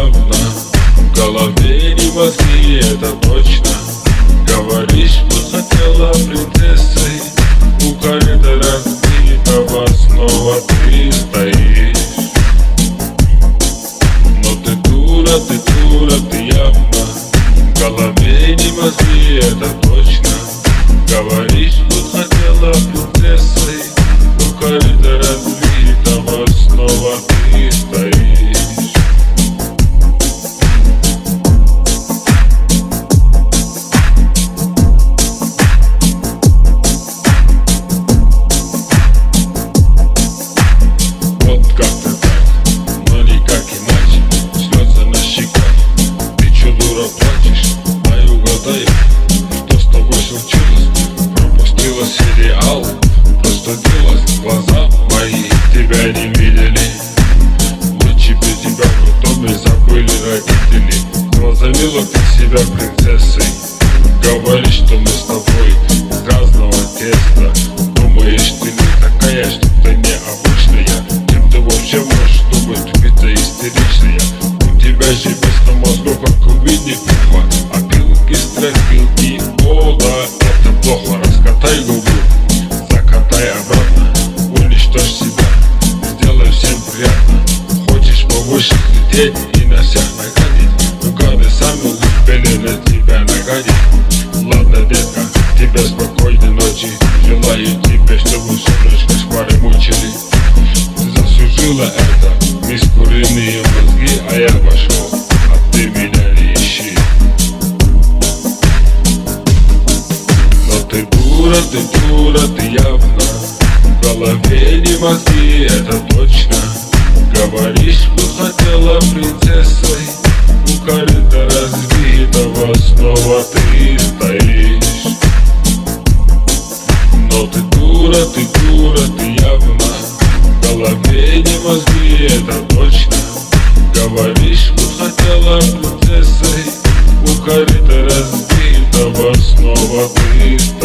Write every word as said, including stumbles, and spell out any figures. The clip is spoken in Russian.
явно, в голове не мозги, это точно. Говоришь, что хотела принцессой, у коридора разбитого снова ты стоишь. Но ты дура, ты дура, ты явно, в голове не мозги, это точно. Говоришь, что хотела принцессой, у коридора разбитого снова ты стоишь. Вот как-то так, но никак иначе, слезы на щеках. Ты чё, дура, плачешь? Дай угадаю, что с тобой случилось? Пропустила сериал, простудилась, глаза мои тебя не видели. Лучше бы тебя в доме забыли родители. Возомнила ты себя принцессой, говоришь, что мы с тобой из разного теста. Думаешь, ты не такая, что ты необычная. Кем ты вообще можешь думать, тупица истеричная? У тебя же вместо мозгов, как у Винни-Пуха, опилки, стропилки, о да, это плохо. Раскатай губу, закатай обратно, уничтожь себя, сделай всем приятно. Хочешь повыше лететь и на всех нагадить, но гады сами успели на тебя нагадить. Ладно, детка, тебе спокойной ночи, желаю тебе, чтобы солнышко шквары мучили. Ты заслужила это, мисс куриные мозги, а я вошел, а ты меня не ищи. Но ты дура, ты дура, ты явно, в голове не мозги, это точно. Говоришь, что хотела принцессой, у корыта разбитого снова ты стоишь. Но ты дура, ты дура, ты явно, в голове не мозги, это точно. Говоришь, что хотела принцессой, у корыта разбитого снова ты стоишь.